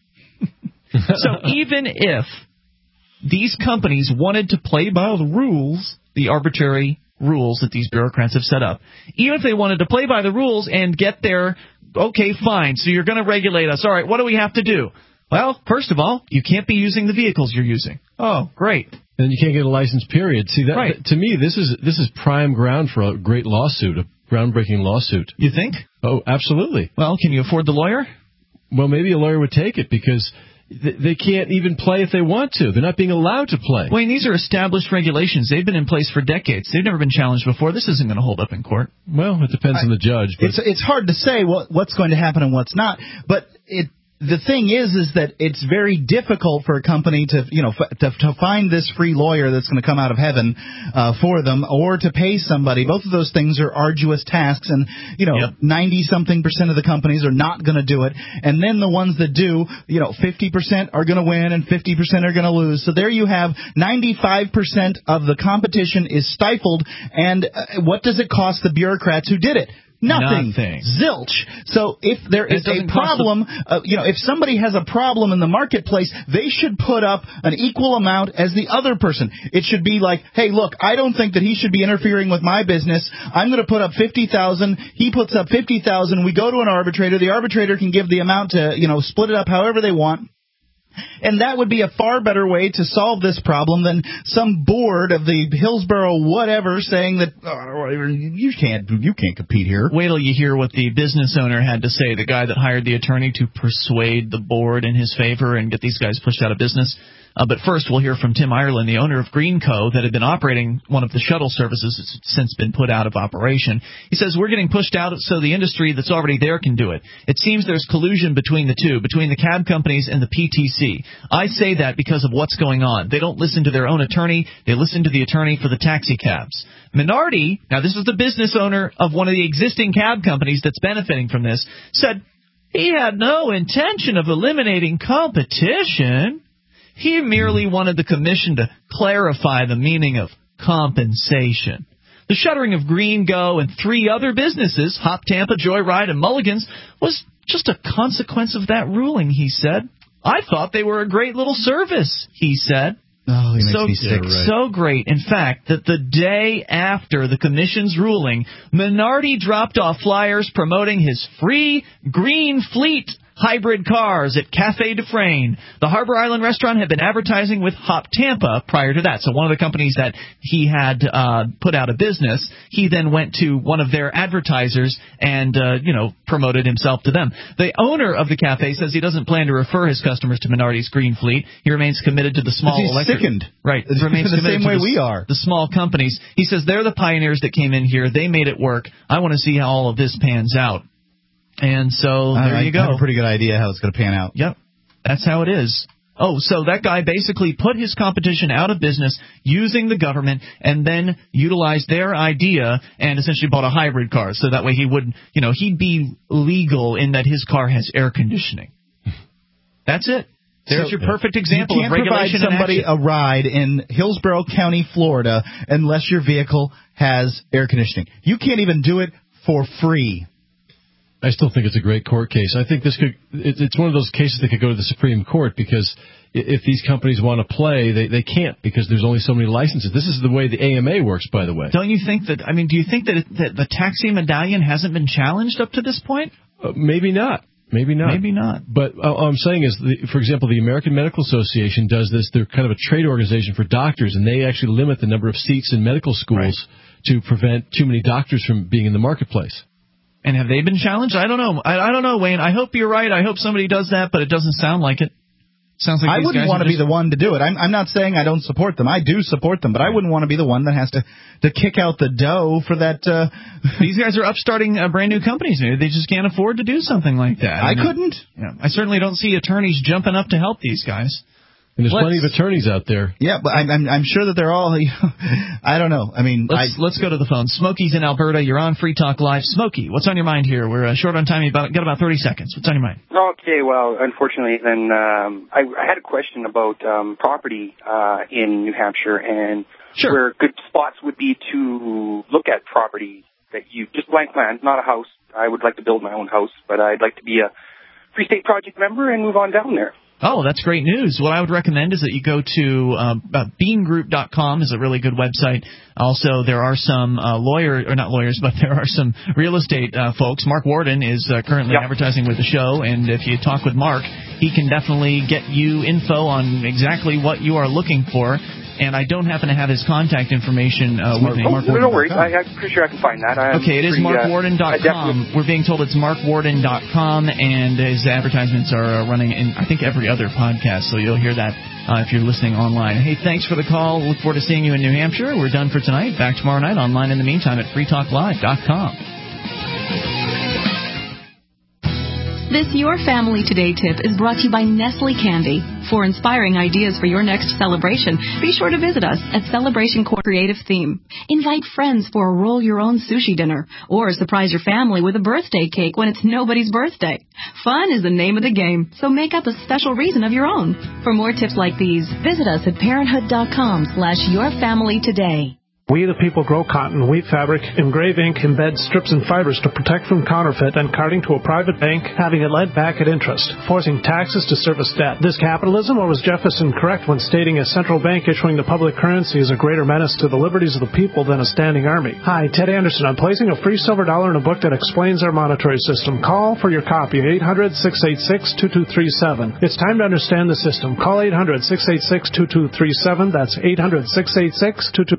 So even if these companies wanted to play by the rules, the arbitrary rules that these bureaucrats have set up, even if they wanted to play by the rules and get their, okay, fine, so you're going to regulate us. All right, what do we have to do? Well, first of all, you can't be using the vehicles you're using. Oh, great. And you can't get a license, period. See, that, right. that to me, this is this is prime ground for a great lawsuit, a groundbreaking lawsuit. You think? Oh, absolutely. Well, can you afford the lawyer? Well, maybe a lawyer would take it because they can't even play if they want to. They're not being allowed to play. Well, these are established regulations. They've been in place for decades. They've never been challenged before. This isn't going to hold up in court. Well, it depends I, on the judge. But it's it's hard to say what what's going to happen and what's not. But it the thing is, is that it's very difficult for a company to, you know, f- to, to find this free lawyer that's going to come out of heaven uh, for them, or to pay somebody. Both of those things are arduous tasks, and you know, ninety something percent of the companies are not going to do it. And then the ones that do, you know, fifty percent are going to win and fifty percent are going to lose. So there you have ninety-five percent of the competition is stifled. And uh, what does it cost the bureaucrats who did it? Nothing. Nothing. Zilch. So if there is a problem, uh, you know, if somebody has a problem in the marketplace, they should put up an equal amount as the other person. It should be like, hey, look, I don't think that he should be interfering with my business. I'm going to put up fifty thousand dollars. He puts up fifty thousand dollars. We go to an arbitrator. The arbitrator can give the amount to, you know, split it up however they want. And that would be a far better way to solve this problem than some board of the Hillsborough whatever saying that oh, you can't you can't compete here. Wait till you hear what the business owner had to say, the guy that hired the attorney to persuade the board in his favor and get these guys pushed out of business. Uh, but first, we'll hear from Tim Ireland, the owner of GreenCo, that had been operating one of the shuttle services that's since been put out of operation. He says, we're getting pushed out so the industry that's already there can do it. It seems there's collusion between the two, between the cab companies and the P T C. I say that because of what's going on. They don't listen to their own attorney. They listen to the attorney for the taxi cabs. Minardi, now this is the business owner of one of the existing cab companies that's benefiting from this, said he had no intention of eliminating competition. He merely wanted the commission to clarify the meaning of compensation. The shuttering of GreenCo and three other businesses, Hop Tampa, Joyride, and Mulligan's, was just a consequence of that ruling, he said. I thought they were a great little service, he said. Oh, he makes so, me sick. Yeah, right. So great, in fact, that the day after the commission's ruling, Minardi dropped off flyers promoting his free Green Fleet hybrid cars at Cafe Dufresne. The Harbor Island restaurant had been advertising with Hop Tampa prior to that. So one of the companies that he had uh, put out of business, he then went to one of their advertisers and, uh, you know, promoted himself to them. The owner of the cafe says he doesn't plan to refer his customers to Menardi's Green Fleet. He remains committed to the small he's electric. Sickened. Right. It's remains the committed same way to the, we are. The small companies. He says they're the pioneers that came in here. They made it work. I want to see how all of this pans out. And so there I, you go. I have a pretty good idea how it's going to pan out. Yep. That's how it is. Oh, so that guy basically put his competition out of business using the government and then utilized their idea and essentially bought a hybrid car. So that way he would, you know, he'd be legal in that his car has air conditioning. That's it. There's So, your perfect example you can't of regulation provide somebody in action. a ride in Hillsborough County, Florida, unless your vehicle has air conditioning. You can't even do it for free. I still think it's a great court case. I think this could it's one of those cases that could go to the Supreme Court because if these companies want to play, they, they can't because there's only so many licenses. This is the way the A M A works, by the way. Don't you think that, I mean, do you think that, it, that the taxi medallion hasn't been challenged up to this point? Uh, maybe not. Maybe not. Maybe not. But uh, all I'm saying is, the, for example, the American Medical Association does this. They're kind of a trade organization for doctors, and they actually limit the number of seats in medical schools right. to prevent too many doctors from being in the marketplace. And have they been challenged? I don't know. I, I don't know, Wayne. I hope you're right. I hope somebody does that, but it doesn't sound like it. Sounds like I these wouldn't guys want to just... be the one to do it. I'm, I'm not saying I don't support them. I do support them, but I wouldn't want to be the one that has to, to kick out the dough for that. Uh... These guys are upstarting uh, brand new companies. They just can't afford to do something like that. I, I couldn't. Yeah, I certainly don't see attorneys jumping up to help these guys. And there's let's, plenty of attorneys out there. Yeah, but I'm, I'm, I'm sure that they're all, you know, I don't know. I mean, let's, I, let's go to the phone. Smokey's in Alberta. You're on Free Talk Live. Smokey, what's on your mind here? We're uh, short on time. You've got about thirty seconds. What's on your mind? Okay, well, unfortunately, then um, I, I had a question about um, property uh, in New Hampshire and sure. where good spots would be to look at property that you, just blank land, not a house. I would like to build my own house, but I'd like to be a Free State Project member and move on down there. Oh, that's great news. What I would recommend is that you go to um, uh, bean group dot com is a really good website. Also, there are some uh, lawyer or not lawyers, but there are some real estate uh, folks. Mark Warden is uh, currently yep. advertising with the show, and if you talk with Mark, he can definitely get you info on exactly what you are looking for. And I don't happen to have his contact information uh, with me. Oh, Mark no, Warden. no worries. I, I'm pretty sure I can find that. I'm okay, it is mark warden dot com. Uh, We're being told it's mark warden dot com, and his advertisements are uh, running in, I think, every other podcast, so you'll hear that uh, if you're listening online. Hey, thanks for the call. Look forward to seeing you in New Hampshire. We're done for tonight. Back tomorrow night online in the meantime at free talk live dot com. This Your Family Today tip is brought to you by Nestle Candy. For inspiring ideas for your next celebration, be sure to visit us at Celebration Core Creative Theme. Invite friends for a roll-your-own sushi dinner, or surprise your family with a birthday cake when it's nobody's birthday. Fun is the name of the game, so make up a special reason of your own. For more tips like these, visit us at parenthood dot com slash your family today. We the people grow cotton, weave fabric, engrave ink, embed strips and fibers to protect from counterfeit and carting to a private bank, having it lent back at interest, forcing taxes to service debt. This capitalism, or was Jefferson correct when stating a central bank issuing the public currency is a greater menace to the liberties of the people than a standing army? Hi, Ted Anderson. I'm placing a free silver dollar in a book that explains our monetary system. Call for your copy, eight hundred, six eight six, two two three seven. It's time to understand the system. Call eight hundred, six eight six, two two three seven. That's eight hundred, six eight six, two two three seven.